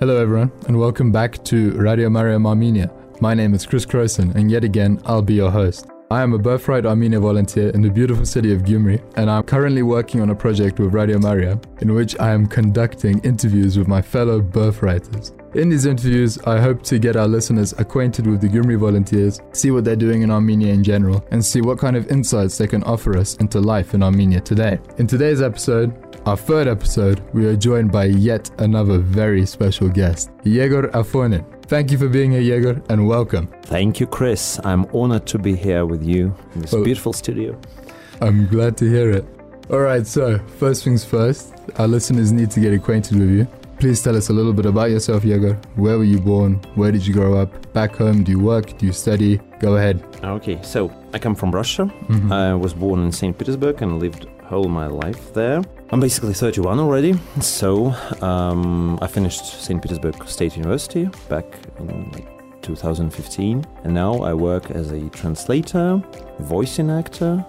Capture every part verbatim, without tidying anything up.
Hello everyone, and welcome back to Radio Mariam Armenia. My name is Chris Croson, and yet again, I'll be your host. I am a Birthright Armenia volunteer in the beautiful city of Gyumri, and I'm currently working on a project with Radio Mariam in which I am conducting interviews with my fellow Birthwriters. In these interviews, I hope to get our listeners acquainted with the Gyumri volunteers, see what they're doing in Armenia in general, and see what kind of insights they can offer us into life in Armenia today. In today's episode, our third episode, we are joined by yet another very special guest, Yegor Afonin. Thank you for being here, Yegor, and welcome. Thank you, Chris. I'm honored to be here with you in this well, beautiful studio. I'm glad to hear it. All right, so first things first, our listeners need to get acquainted with you. Please tell us a little bit about yourself, Yegor. Where were you born? Where did you grow up? Back home, do you work? Do you study? Go ahead. Okay, so I come from Russia. Mm-hmm. I was born in Saint Petersburg and lived whole my life there. I'm basically thirty-one already, so um, I finished Saint Petersburg State University back in like, two thousand fifteen, and now I work as a translator, voicing actor,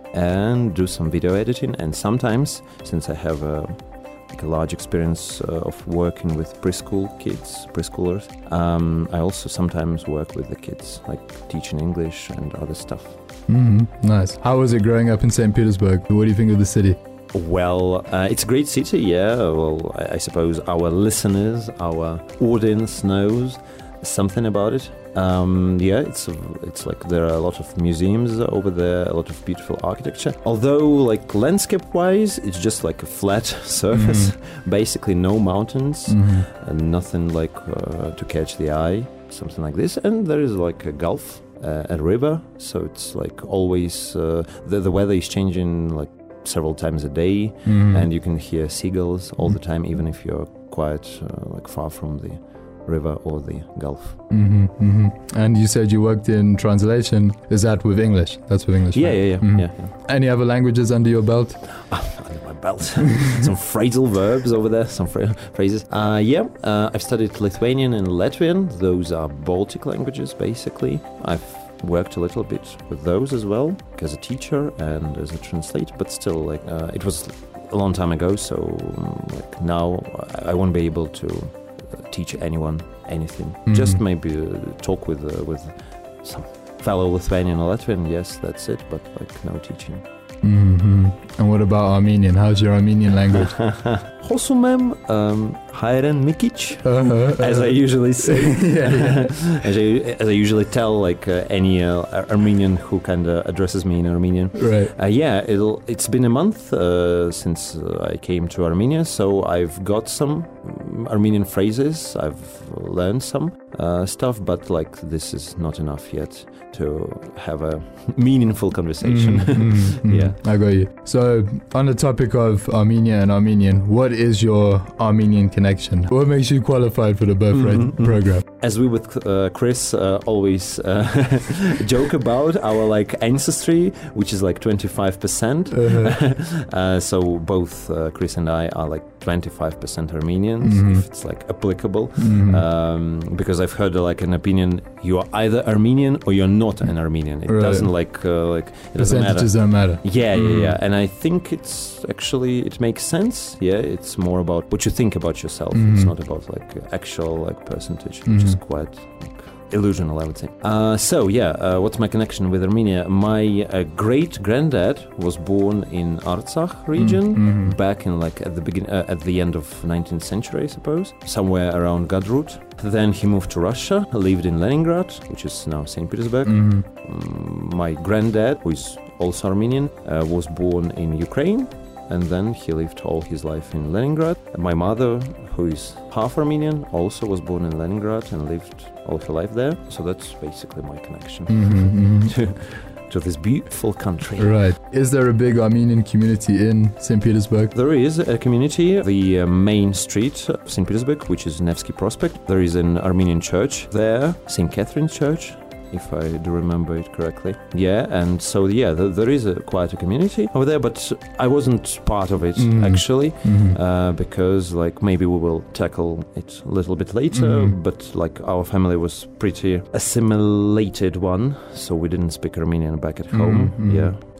and do some video editing, and sometimes, since I have a like a large experience uh, of working with preschool kids, preschoolers, um, I also sometimes work with the kids, like teaching English and other stuff. Mm-hmm. Nice. How was it growing up in Saint Petersburg? What do you think of the city? Well, uh, it's a great city, yeah. Well, I, I suppose our listeners, our audience knows something about it. Um, yeah, it's a, it's like there are a lot of museums over there, a lot of beautiful architecture. Although, like landscape-wise, it's just like a flat surface, mm-hmm. basically no mountains, mm-hmm. and nothing like uh, to catch the eye, something like this. And there is like a gulf, uh, a river, so it's like always uh, the the weather is changing like several times a day, mm-hmm. and you can hear seagulls all mm-hmm. the time, even if you're quite uh, like far from the river or the gulf. Mm-hmm, mm-hmm. And you said you worked in translation. Is that with English? That's with English, yeah, right? yeah, yeah, mm-hmm. yeah, yeah. Any other languages under your belt? Oh, under my belt. Some phrasal verbs over there, some fra- phrases. Uh, yeah, uh, I've studied Lithuanian and Latvian. Those are Baltic languages, basically. I've worked a little bit with those as well, as a teacher and as a translator, but still, like, uh, it was a long time ago, so um, like now I won't be able to teach anyone anything. Mm-hmm. Just maybe uh, talk with uh, with some fellow Lithuanian or Latvian. Yes, that's it. But like no teaching. Mm-hmm. And what about Armenian? How's your Armenian language? Hosumem, um, Hairen Mikic, uh-huh, uh-huh. as I usually say. yeah, yeah. as, I, as I usually tell like uh, any uh, Armenian who kind of addresses me in Armenian. Right. Uh, yeah, it'll, it's been a month uh, since uh, I came to Armenia, so I've got some Armenian phrases. I've learned some uh, stuff, but like this is not enough yet to have a meaningful conversation. Mm, mm, mm. Yeah, I got you. So on the topic of Armenia and Armenian, what is your Armenian connection? What makes you qualified for the Birthright mm-hmm, program? As we with uh, Chris uh, always uh, joke about our like ancestry, which is like twenty-five percent. Uh-huh. uh, so both uh, Chris and I are like twenty-five percent Armenians, mm-hmm. if it's like applicable. Mm-hmm. Um, because I've heard uh, like an opinion, you are either Armenian or you're not an Armenian. It right. doesn't like uh, like it doesn't matter. Percentages don't matter. Yeah, mm-hmm. yeah, yeah. And I think it's actually it makes sense. Yeah, it's more about what you think about yourself. Mm-hmm. It's not about like actual like percentage, mm-hmm. which is quite like, illusional, I would say. Uh, so yeah, uh, what's my connection with Armenia? My uh, great granddad was born in Artsakh region mm-hmm. back in like at the begin uh, at the end of nineteenth century, I suppose, somewhere around Gadrut. Then he moved to Russia, lived in Leningrad, which is now Saint Petersburg. Mm-hmm. Um, my granddad, who is also Armenian, uh, was born in Ukraine. And then he lived all his life in Leningrad. My mother, who is half Armenian, also was born in Leningrad and lived all her life there. So that's basically my connection mm-hmm, mm-hmm. to, to this beautiful country. Right. Is there a big Armenian community in Saint Petersburg? There is a community. The uh, main street of Saint Petersburg, which is Nevsky Prospect, there is an Armenian church there, Saint Catherine's Church, if I do remember it correctly. Yeah, and so yeah, th- there is a, quite a community over there, but I wasn't part of it mm-hmm. actually, mm-hmm. Uh, because like maybe we will tackle it a little bit later, mm-hmm. but like our family was pretty assimilated one, so we didn't speak Armenian back at home. Mm-hmm. Yeah.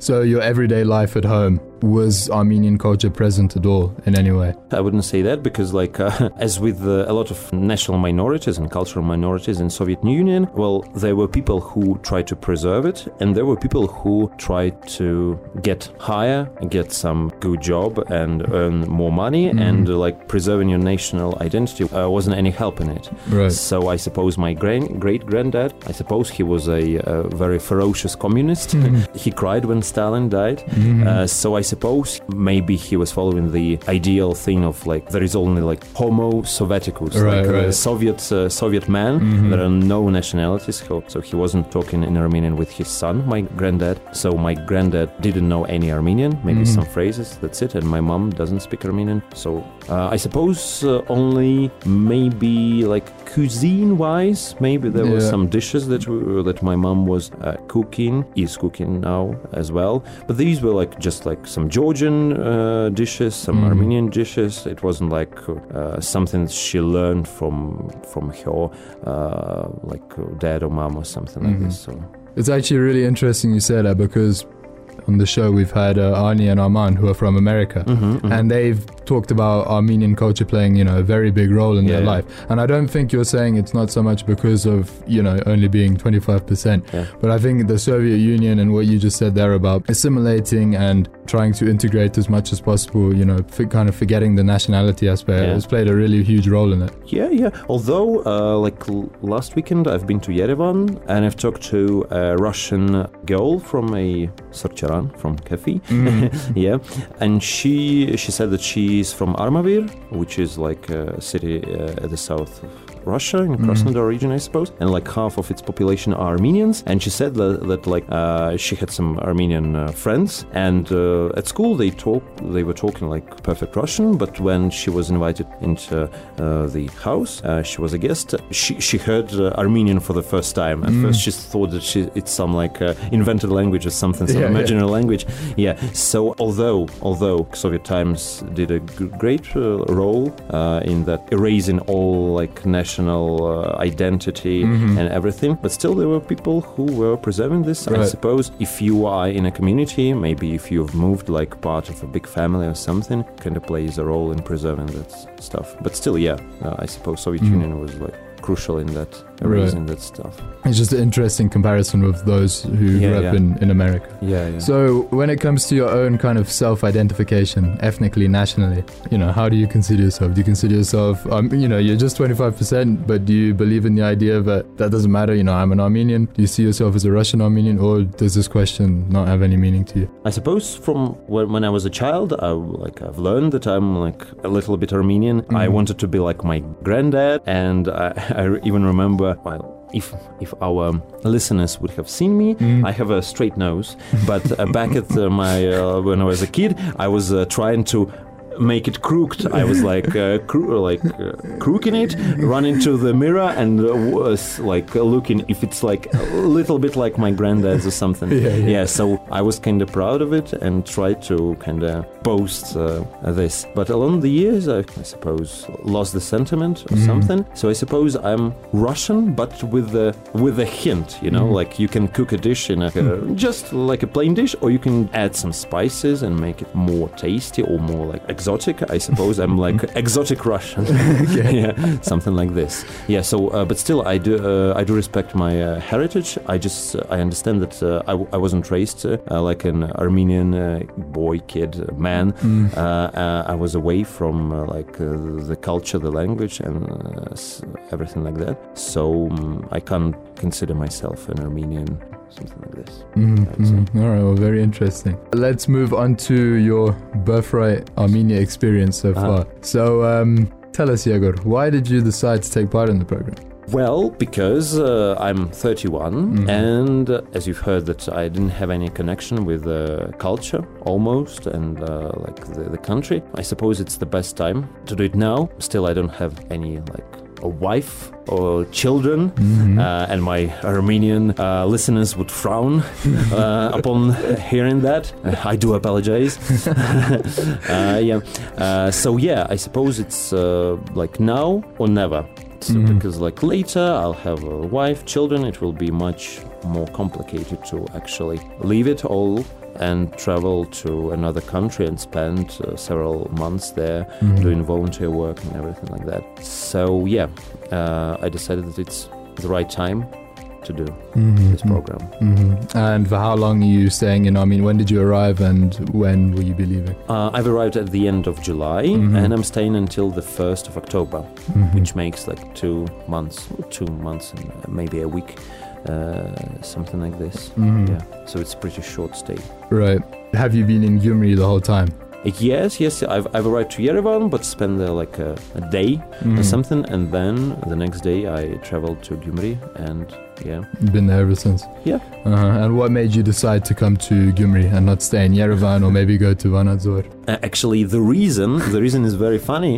So your everyday life at home, was Armenian culture present at all in any way? I wouldn't say that because, like, uh, as with uh, a lot of national minorities and cultural minorities in Soviet Union, well, there were people who tried to preserve it, and there were people who tried to get higher, get some good job, and earn more money, mm. and uh, like preserving your national identity uh, wasn't any help in it. Right. So I suppose my gran- great granddad, I suppose he was a, a very ferocious communist. Mm-hmm. He cried when Stalin died. Mm-hmm. Uh, so I suppose maybe he was following the ideal thing of like there is only like Homo Sovieticus, right, like right. a Soviet uh, Soviet man. Mm-hmm. There are no nationalities. So, so he wasn't talking in Armenian with his son, my granddad. So my granddad didn't know any Armenian, maybe mm-hmm. some phrases. That's it. And my mom doesn't speak Armenian. So uh, I suppose uh, only maybe like cuisine-wise, maybe there yeah. were some dishes that we, that my mom was uh, cooking, is cooking now as well. But these were like just like some Georgian uh, dishes, some mm. Armenian dishes. It wasn't like uh, something she learned from from her uh, like dad or mom or something mm-hmm. like this. So it's actually really interesting you say that, because on the show we've had uh, Arnie and Arman, who are from America, mm-hmm, mm-hmm. and they've talked about Armenian culture playing, you know, a very big role in yeah, their yeah. life. And I don't think you're saying it's not so much because of, you know, only being twenty-five percent, yeah. but I think the Soviet Union and what you just said there about assimilating and trying to integrate as much as possible, you know, f- kind of forgetting the nationality aspect yeah. has played a really huge role in it. Yeah, yeah. Although, uh, like l- last weekend, I've been to Yerevan and I've talked to a Russian girl from a Sarcharan, from Kefi. Mm. yeah. And she she said that she's from Armavir, which is like a city uh, at the south of Russia, in Krasnodar mm. region, I suppose, and like half of its population are Armenians. And she said that, that like uh, she had some Armenian uh, friends, and uh, at school they talk, they were talking like perfect Russian. But when she was invited into uh, the house, uh, she was a guest. She she heard uh, Armenian for the first time. At mm. first, she thought that she, it's some like uh, invented language or something, some yeah, imaginary yeah. language. Yeah. So although although Soviet times did a g- great uh, role uh, in that erasing all like national Uh, identity mm-hmm. and everything, but still there were people who were preserving this. Right. I suppose if you are in a community, maybe if you've moved like part of a big family or something, kind of plays a role in preserving that stuff. But still, yeah, uh, I suppose Soviet mm-hmm. Union was like crucial in that, erasing right. that stuff. It's just an interesting comparison with those who yeah, grew up yeah. in, in America. Yeah, yeah. So when it comes to your own kind of self-identification, ethnically, nationally, you know, how do you consider yourself? Do you consider yourself, um, you know, you're just twenty-five percent, but do you believe in the idea that that doesn't matter, you know, I'm an Armenian? Do you see yourself as a Russian Armenian, or does this question not have any meaning to you? I suppose from when, when I was a child, I, like I've learned that I'm like a little bit Armenian. Mm-hmm. I wanted to be like my granddad, and I, I even remember, well, if if our listeners would have seen me, mm. I have a straight nose, but uh, back at uh, my uh, when I was a kid, I was uh, trying to make it crooked. I was like uh, cro- like uh, crooking it, run into the mirror and uh, was like uh, looking if it's like a little bit like my granddad's or something. Yeah, yeah. yeah so I was kind of proud of it and tried to kind of boast uh, this. But along the years, I, I suppose lost the sentiment or mm. something. So I suppose I'm Russian, but with the with a hint. You know, mm. like you can cook a dish in a uh, just like a plain dish, or you can add some spices and make it more tasty or more like exotic, I suppose. I'm like exotic Russian. okay. Yeah, something like this. Yeah. So, uh, but still, I do. Uh, I do respect my uh, heritage. I just, uh, I understand that uh, I, w- I wasn't raised uh, like an Armenian uh, boy, kid, man. Mm. Uh, uh, I was away from uh, like uh, the culture, the language, and uh, everything like that. So um, I can't consider myself an Armenian. Something like this. Mm-hmm. All right, well, very interesting. Let's move on to your Birthright Armenia experience so far. Uh-huh. So um, tell us, Yegor, why did you decide to take part in the program? Well, because uh, I'm thirty-one, mm-hmm. and uh, as you've heard that I didn't have any connection with uh, culture, almost, and uh, like the, the country. I suppose it's the best time to do it now. Still, I don't have any like a wife or children, mm-hmm. uh, and my Armenian uh, listeners would frown uh, upon hearing that. Uh, I do apologize. uh, yeah. Uh, so yeah, I suppose it's uh, like now or never. So mm-hmm. Because like later I'll have a wife, children. It will be much more complicated to actually leave it all and travel to another country and spend uh, several months there Mhm. doing volunteer work and everything like that. So yeah, uh, I decided that it's the right time to do Mhm. this program. Mhm. And for how long are you staying in Armenia? When did you arrive and when will you be leaving? Uh, I've arrived at the end of July Mhm. and I'm staying until the first of October, Mhm. which makes like two months, two months and uh, maybe a week, uh, something like this. Mhm. Yeah, so it's a pretty short stay. Right. Have you been in Gyumri the whole time? Yes, yes, I've, I've arrived to Yerevan, but spent there like a, a day Mhm. or something, and then the next day I traveled to Gyumri, and yeah. You've been there ever since? Yeah. Uh-huh. And what made you decide to come to Gyumri and not stay in Yerevan or maybe go to Vanadzor? Uh, actually, the reason, the reason is very funny,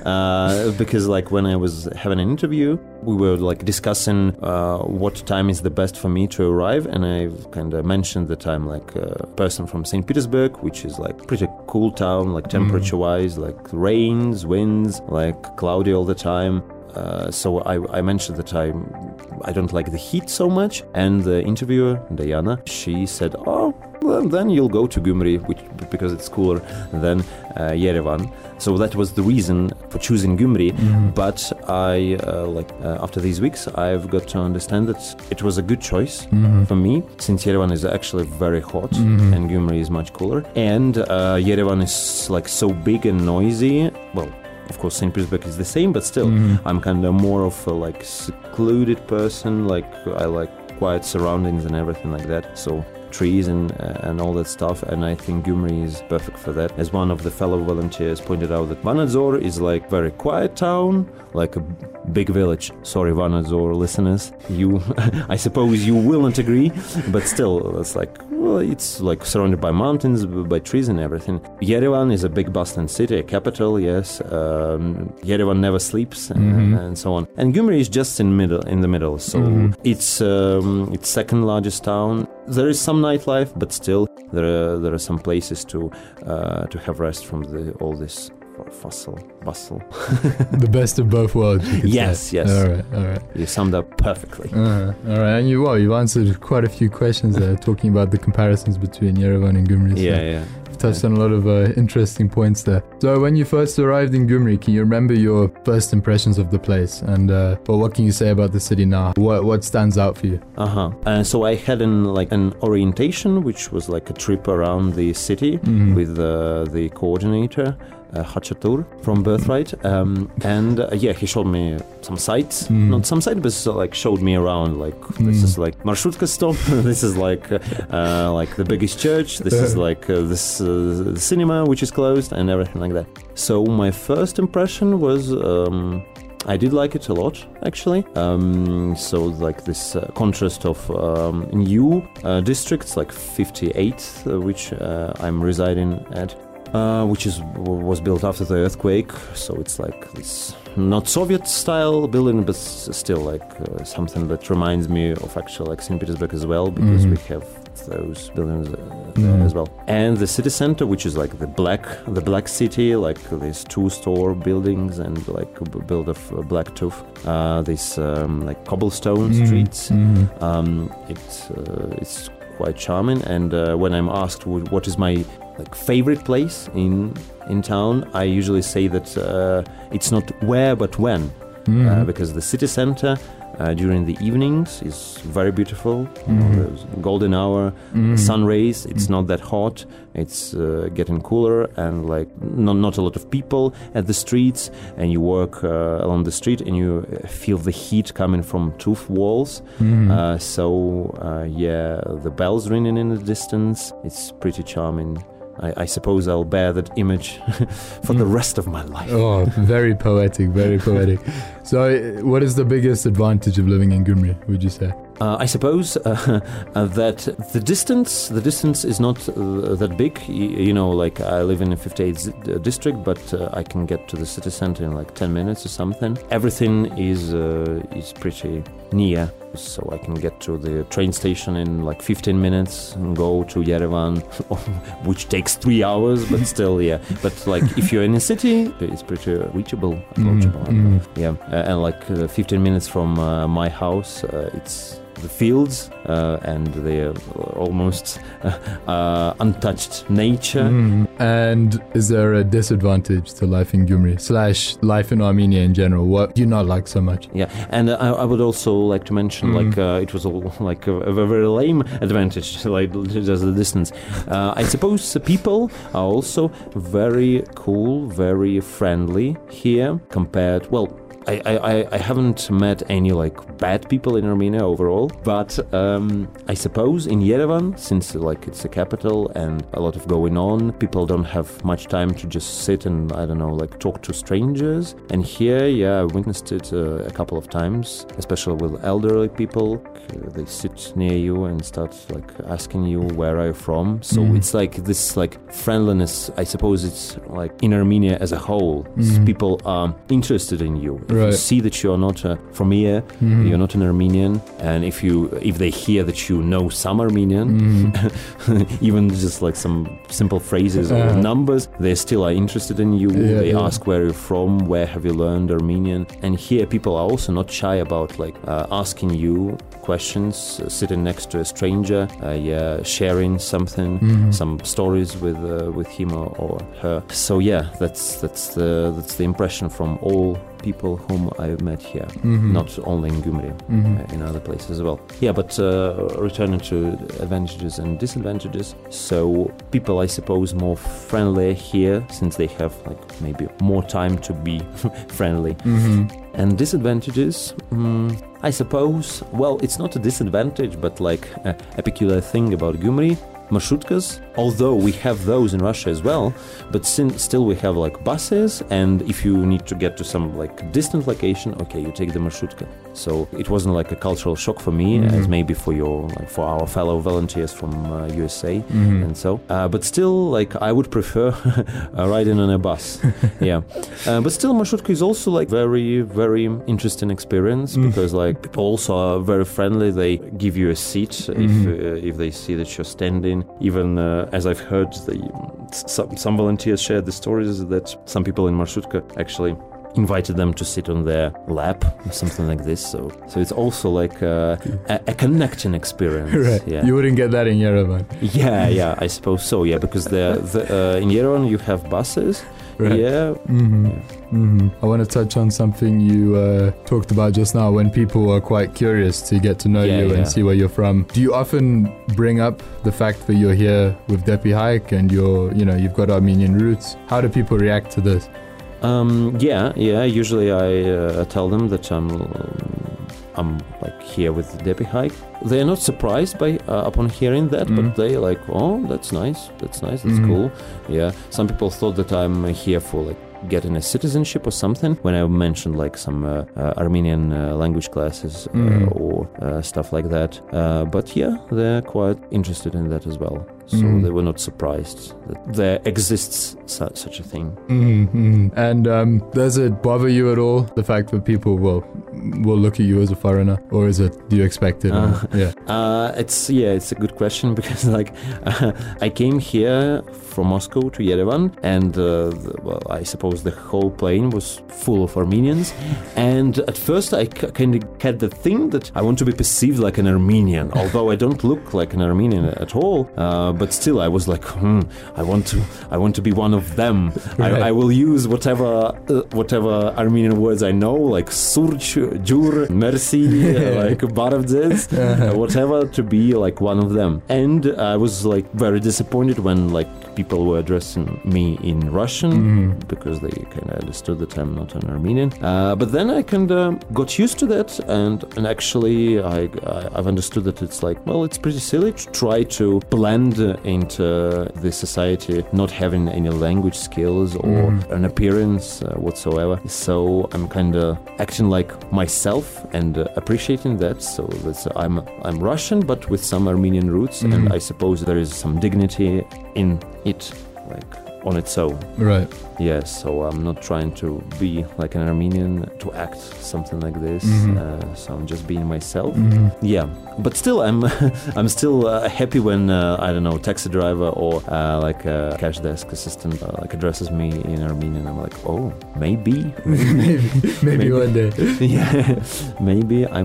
uh, because like when I was having an interview, we were like discussing uh, what time is the best for me to arrive, and I kind of mentioned that I'm like a person from Saint Petersburg, which is like pretty cool town, like temperature-wise, like rains, winds, like cloudy all the time. Uh, so I, I mentioned that I I don't like the heat so much, and the interviewer Diana, she said, "Oh, well, then you'll go to Gyumri, which because it's cooler than uh, Yerevan." So that was the reason for choosing Gyumri. Mhm. But I uh, like uh, after these weeks, I've got to understand that it was a good choice Mhm. for me, since Yerevan is actually very hot Mhm. and Gyumri is much cooler, and uh, Yerevan is like so big and noisy. Well, of course, Saint Petersburg is the same, but still, Mhm. I'm kind of more of a like secluded person. Like I like quiet surroundings and everything like that. So trees and uh, and all that stuff. And I think Gyumri is perfect for that. As one of the fellow volunteers pointed out, that Vanadzor is like very quiet town, like a big village. Sorry, Vanadzor listeners, you, I suppose you will not agree, but still, it's like, well, it's like surrounded by mountains, by trees and everything. Yerevan is a big bustling city, a capital, yes. Um, Yerevan never sleeps, and, Mhm. and so on. And Gyumri is just in middle, in the middle. So Mhm. it's um, it's second largest town. There is some nightlife, but still there are there are some places to uh, to have rest from the all this fussle, bustle. The best of both worlds, you could Yes, say. yes. All right, all right. You summed up perfectly. Uh, all right, and you well, you've answered quite a few questions there, talking about the comparisons between Yerevan and Gyumri. So Yeah, yeah. you've touched on a lot of uh, interesting points there. So, when you first arrived in Gyumri, can you remember your first impressions of the place, and uh, well, what can you say about the city now? What what stands out for you? Uh-huh. Uh, so I had an like an orientation, which was like a trip around the city Mhm. with uh, the coordinator. Uh, Hachatur from Birthright, um, and uh, yeah, he showed me some sites, Mm. not some sites, but uh, like showed me around. Like this Mm. is like Marshutka stop. This is like uh, uh, like the biggest church. This is like uh, this uh, the cinema which is closed and everything like that. So my first impression was. Um, I did like it a lot, actually. Um, so, like this uh, contrast of um, new uh, districts, like fifty-eight, uh, which uh, I'm residing at, uh, which is was built after the earthquake. So it's like this not Soviet-style building, but s- still like uh, something that reminds me of actually like Saint Petersburg as well, because Mhm. we have those buildings uh, there Mhm. as well. And the city center, which is like the black, the black city, like these two-store buildings and like b- built of uh, black tuff, uh, these um, like cobblestone Mhm. streets. Mhm. Um, it's uh, it's quite charming. And uh, when I'm asked wh- what is my like favorite place in in town, I usually say that uh, it's not where but when, Mhm. uh, because the city center. Uh, during the evenings is very beautiful. You know, Mhm. those golden hour, Mhm. sun rays. It's Mhm. not that hot. It's uh, getting cooler, and like not not a lot of people at the streets. And you walk uh, along the street, and you uh, feel the heat coming from two walls. Mhm. Uh, so uh, yeah, the bells ringing in the distance. It's pretty charming. I, I suppose I'll bear that image for the rest of my life. Oh, very poetic, very poetic. So, uh, what is the biggest advantage of living in Gyumri, would you say? Uh, I suppose uh, uh, that the distance, the distance is not uh, that big. Y- you know, like I live in a fifty-eighth z- uh, district, but uh, I can get to the city center in like ten minutes or something. Everything is uh, is pretty near, so I can get to the train station in like fifteen minutes and go to Yerevan, which takes three hours, but still, yeah. But like if you're in a city, it's pretty reachable, approachable. Mhm. Yeah, uh, and like uh, fifteen minutes from uh, my house, uh, it's the fields uh, and the uh, almost uh, uh, untouched nature. Mm. And is there a disadvantage to life in Gyumri slash life in Armenia in general? What do you not like so much? Yeah, and uh, I, I would also like to mention, mm. like uh, it was all like a, a very lame advantage, like just the distance. Uh, I suppose the people are also very cool, very friendly here compared. Well, I, I, I haven't met any like bad people in Armenia overall, but um, I suppose in Yerevan, since like it's a capital and a lot of going on, people don't have much time to just sit and, I don't know, like talk to strangers. And here, yeah, I witnessed it uh, a couple of times, especially with elderly people. Uh, they sit near you and start like asking you where are you from. So mm. it's like this like friendliness. I suppose it's like in Armenia as a whole, mm. people are interested in you. Right. You see that you're not uh, from here, mm-hmm. you're not an Armenian, and if you if they hear that you know some Armenian, mm-hmm. even just like some simple phrases uh, or numbers, they still are interested in you. Yeah, they yeah. ask where you're from, where have you learned Armenian, and here people are also not shy about like uh, asking you questions, uh, sitting next to a stranger, uh, yeah, sharing something, mm-hmm. some stories with uh, with him or, or her. So yeah, that's that's the that's the impression from all people whom I met here, mm-hmm. not only in Gyumri, mm-hmm. uh, in other places as well. Yeah, but uh, returning to advantages and disadvantages, so people, I suppose, more friendly here since they have like maybe more time to be friendly. Mm-hmm. And disadvantages, um, I suppose, well, it's not a disadvantage, but like a, a peculiar thing about Gyumri. Marshutkas, although we have those in Russia as well, but sin- still we have like buses, and if you need to get to some like distant location, okay, you take the marshutka. So it wasn't like a cultural shock for me, mm-hmm. as maybe for your like, for our fellow volunteers from uh, U S A, mm-hmm. and so. Uh, but still, like I would prefer uh, riding on a bus. Yeah, uh, but still, marshutka is also like very very interesting experience mm-hmm. because like people also are very friendly. They give you a seat mm-hmm. if uh, if they see that you're standing. Even uh, as I've heard, the, some, some volunteers shared the stories that some people in Marshutka actually invited them to sit on their lap or something like this. So, so it's also like a, a, a connecting experience. Right. Yeah. You wouldn't get that in Yerevan. Yeah, yeah, I suppose so. Yeah, because the, the uh, in Yerevan you have buses. Right. Yeah. Mm-hmm. yeah. Mm-hmm. I want to touch on something you uh, talked about just now when people are quite curious to get to know yeah, you yeah. and see where you're from. Do you often bring up the fact that you're here with Depi Hike and you're, you know, you've got Armenian roots? How do people react to this? Um, yeah, yeah. Usually I uh, tell them that I'm, I'm like here with Depi Hike. They're not surprised by uh, upon hearing that, mm-hmm. but they like, oh, that's nice, that's nice, that's mm-hmm. cool. Yeah. Some people thought that I'm here for like getting a citizenship or something when I mentioned like some uh, uh, Armenian uh, language classes uh, mm. or uh, stuff like that. Uh, but yeah, they're quite interested in that as well. So mm. they were not surprised that there exists such, such a thing. Mm-hmm. And um, does it bother you at all, the fact that people will will look at you as a foreigner, or is it? Do you expect it? Uh, yeah, uh, it's yeah, it's a good question because like uh, I came here from Moscow to Yerevan, and uh, the, well, I suppose the whole plane was full of Armenians, and at first I c- kind of had the thing that I want to be perceived like an Armenian, although I don't look like an Armenian at all. Uh, but still, I was like, hmm, I want to, I want to be one of them. Right. I, I will use whatever, uh, whatever Armenian words I know, like surch, jur, merci, uh, like baravdez, uh, whatever, to be like one of them. And I was like very disappointed when like people were addressing me in Russian mm-hmm. because they kind of understood that I'm not an Armenian. Uh, but then I kind of got used to that, and and actually I, I I've understood that it's like, well, it's pretty silly to try to blend into the society, not having any language skills or mm. an appearance uh, whatsoever. So I'm kind of acting like myself and uh, appreciating that. So that's, I'm I'm Russian, but with some Armenian roots, mm. and I suppose there is some dignity in it, like on its own. Right. Yes, so I'm not trying to be like an Armenian, to act something like this. Mm-hmm. Uh, so I'm just being myself. Mm-hmm. Yeah, but still, I'm I'm still uh, happy when uh, I don't know, taxi driver or uh, like a cash desk assistant uh, like addresses me in Armenian. I'm like, oh, maybe, maybe, maybe, maybe one day. Yeah, maybe I'm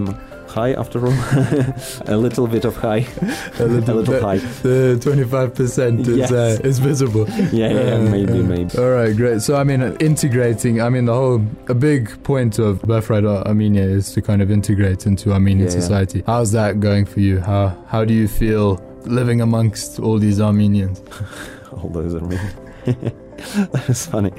high after all. A little bit of high. A little, a little bit, high. The twenty-five percent is, Yes. uh, is visible. Yeah, yeah, Uh, maybe, uh, maybe. All right, great. So, I mean, uh, integrating, I mean, the whole, a big point of Birthright Ar- Armenia is to kind of integrate into Armenian Yeah, yeah. society. How's that going for you? How How do you feel living amongst all these Armenians? All those are me. That is funny.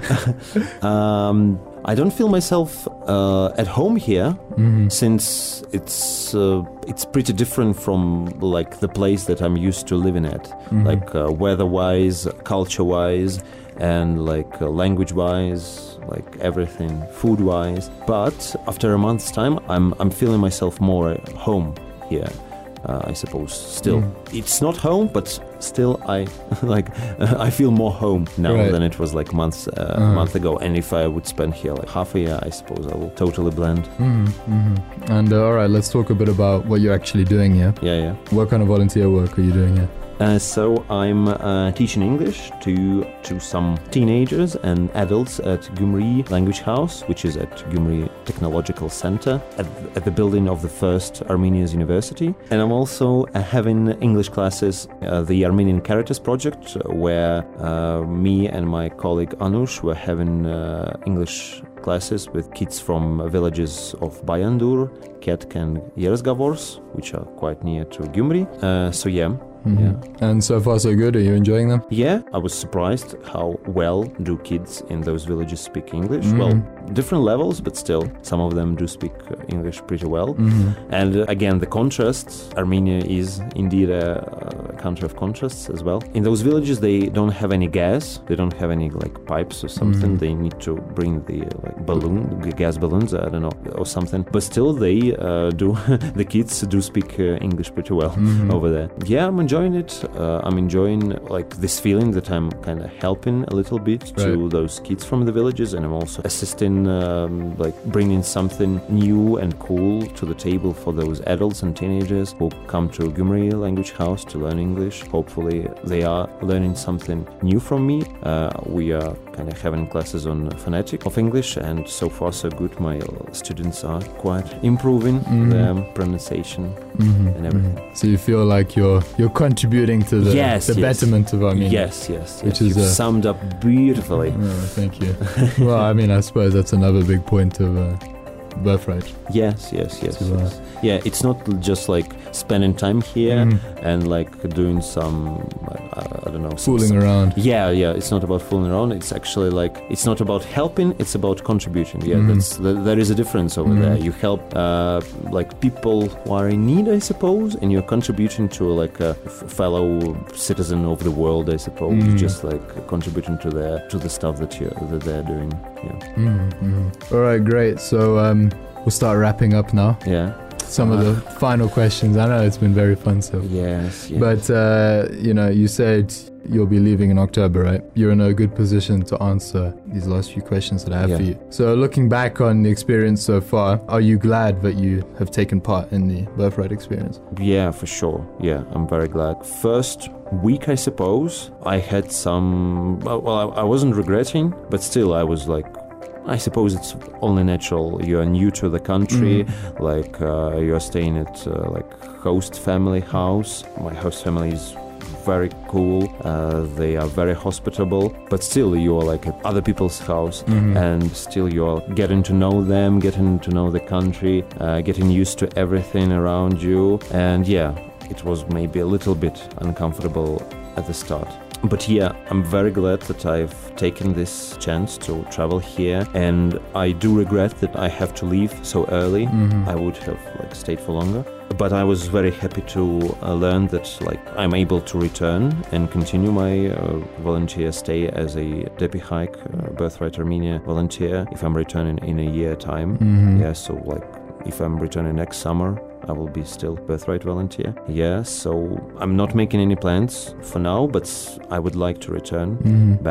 um, I don't feel myself uh, at home here, Mm-hmm. since it's uh, it's pretty different from like the place that I'm used to living at, Mhm. like uh, weather-wise, culture-wise, and like uh, language-wise, like everything, food-wise. But after a month's time, I'm I'm feeling myself more at home here. Uh, I suppose still Mm. it's not home, but still I like I feel more home now Right. than it was like months uh, Uh-huh. a month ago. And if I would spend here like half a year, I suppose I will totally blend. Mm-hmm. Mm-hmm. And uh, all right, let's talk a bit about what you're actually doing here. Yeah, yeah. What kind of volunteer work are you doing here? Uh, so I'm uh, teaching English to to some teenagers and adults at Gyumri Language House, which is at Gyumri Technological Center, at, at the building of the first Armenia's University. And I'm also uh, having English classes, uh, the Armenian Caritas project, uh, where uh, me and my colleague Anush were having uh, English classes with kids from villages of Bayandur, Ketk and Yerzgavors, which are quite near to Gyumri. Uh, so yeah. Mhm. Yeah. And so far so good? Are you enjoying them? Yeah, I was surprised how well do kids in those villages speak English. Mhm. Well, different levels, but still, some of them do speak uh, English pretty well. Mhm. And uh, again, the contrasts. Armenia is indeed a, a country of contrasts as well. In those villages, they don't have any gas. They don't have any like pipes or something. Mhm. They need to bring the uh, like balloon, the gas balloons, I don't know, or something. But still, they uh, do. The kids do speak uh, English pretty well Mhm. over there. Yeah, I'm enjoying it. Uh, I'm enjoying like this feeling that I'm kind of helping a little bit to Right. those kids from the villages, and I'm also assisting, um, like bringing something new and cool to the table for those adults and teenagers who come to Gyumri Language House to learn English. Hopefully, they are learning something new from me. Uh, we are kind of having classes on phonetic of English, and so far so good. My uh, students are quite improving Mhm. their pronunciation. Mhm. And everything. Mhm. So you feel like you're you're contributing to the, Yes, the yes. betterment of Armenia. Yes, yes, Which yes. is, You've uh, summed up beautifully. Oh, thank you. Well, I mean, I suppose that's another big point of uh, Birthright. Yes, yes, yes, To, uh, yes. Yeah, it's not just like spending time here Mhm. and like doing some, I, I don't know, some- Fooling some- around. Yeah, yeah. It's not about fooling around. It's actually like it's not about helping. It's about contributing. Yeah, Mhm. that's th- there is a difference over Mhm. there. You help uh, like people who are in need, I suppose, and you're contributing to like a f- fellow citizen of the world, I suppose. Mhm. Just like contributing to their to the stuff that you that they're doing. Yeah, Mhm. All right, great. So um, we'll start wrapping up now. yeah. Some of the final questions. I know it's been very fun so. Yes. Yeah. But uh, you know, you said you'll be leaving in October, right? You're in a good position to answer these last few questions that I have Yeah. for you. So, looking back on the experience so far, are you glad that you have taken part in the Birthright experience? Yeah, for sure. Yeah, I'm very glad. First week, I suppose, I had some. Well, well I, I wasn't regretting, but still, I was like. I suppose it's only natural. You are new to the country, Mhm. like uh, you are staying at uh, like host family house. My host family is very cool. Uh, they are very hospitable, but still you are like at other people's house. Mhm. And still you're getting to know them, getting to know the country, uh, getting used to everything around you. And yeah, it was maybe a little bit uncomfortable at the start. But yeah, I'm very glad that I've taken this chance to travel here, and I do regret that I have to leave so early. Mhm. I would have like stayed for longer. But I was very happy to uh, learn that like I'm able to return and continue my uh, volunteer stay as a Depi Hike uh, Birthright Armenia volunteer if I'm returning in a year time. Mhm. Yeah, so like if I'm returning next summer, I will be still Birthright volunteer. Yeah, so I'm not making any plans for now, but I would like to return Mhm. back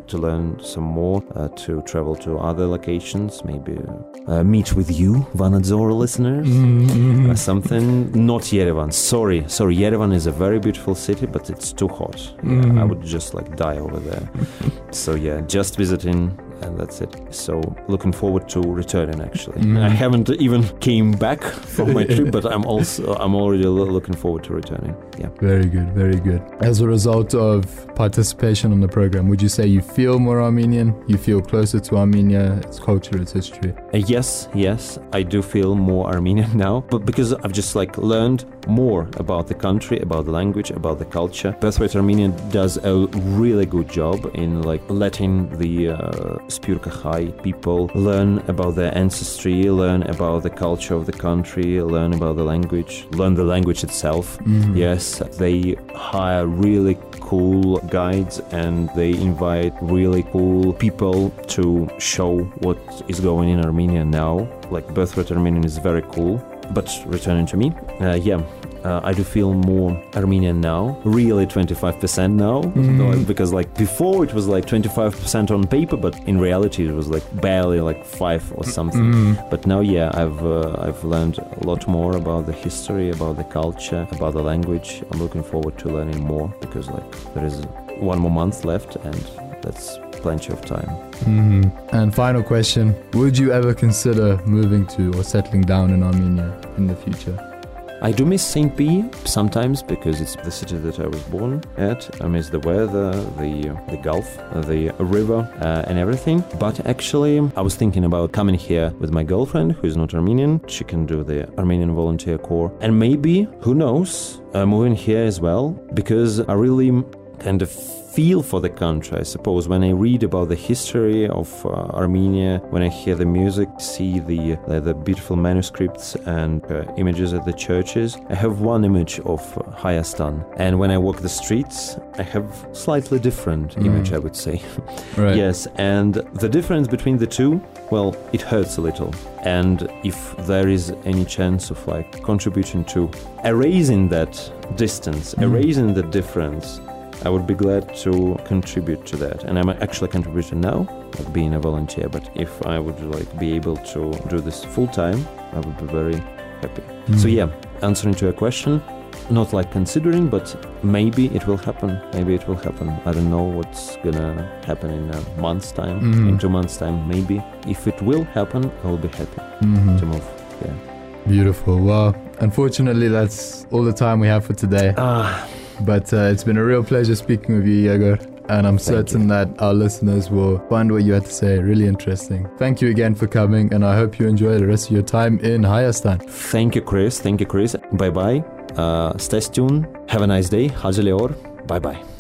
to learn some more, uh, to travel to other locations, maybe uh, meet with you, Vanadzor listeners, mm-hmm. or something. Not Yerevan. Sorry, sorry. Yerevan is a very beautiful city, but it's too hot. Mm-hmm. Yeah, I would just like die over there. So yeah, just visiting. And that's it. So looking forward to returning. Actually, mm. I haven't even came back from my trip, but I'm also I'm already looking forward to returning. Yeah. Very good, very good. As a result of participation on the program, would you say you feel more Armenian? You feel closer to Armenia, its culture, its history? Uh, yes, yes, I do feel more Armenian now, but because I've just like learned more about the country, about the language, about the culture. Birthright Armenian does a really good job in like letting the uh, Spurka High people learn about their ancestry, learn about the culture of the country, learn about the language, learn the language itself. Mm-hmm. Yes, they hire really cool guides and they invite really cool people to show what is going in Armenia now. Like Birthright Armenian is very cool. But returning to me, uh, yeah, uh, I do feel more Armenian now, really twenty-five percent now, mm. because like before it was like twenty-five percent on paper, but in reality it was like barely like five or something. Mm. But now, yeah, I've uh, I've learned a lot more about the history, about the culture, about the language. I'm looking forward to learning more because like there is one more month left and that's plenty of time. Mm-hmm. And final question, would you ever consider moving to or settling down in Armenia in the future? I do miss Saint Pie sometimes because it's the city that I was born at. I miss the weather, the the Gulf, the river uh, and everything. But actually I was thinking about coming here with my girlfriend who is not Armenian. She can do the Armenian Volunteer Corps. And maybe, who knows, uh, moving here as well because I really kind of feel for the country, I suppose. When I read about the history of uh, Armenia, when I hear the music, see the uh, the beautiful manuscripts and uh, images at the churches, I have one image of uh, Hayastan. And when I walk the streets, I have slightly different mm. image, I would say. Right. Yes, and the difference between the two, well, it hurts a little. And if there is any chance of like contributing to erasing that distance, mm. erasing the difference, I would be glad to contribute to that. And I'm actually contributing now, like being a volunteer. But if I would like be able to do this full time, I would be very happy. Mm. So yeah, answering to your question, not like considering, but maybe it will happen. Maybe it will happen. I don't know what's gonna happen in a month's time, mm. in two months' time, maybe. If it will happen, I will be happy mm-hmm. to move. Yeah. Beautiful. Well, unfortunately, that's all the time we have for today. Ah. But uh, it's been a real pleasure speaking with you, Yegor. And I'm Thank certain you. that our listeners will find what you had to say really interesting. Thank you again for coming, and I hope you enjoy the rest of your time in Hayastan. Thank you, Chris. Thank you, Chris. Bye-bye. Uh, stay tuned. Have a nice day. Hajaleor. Bye-bye.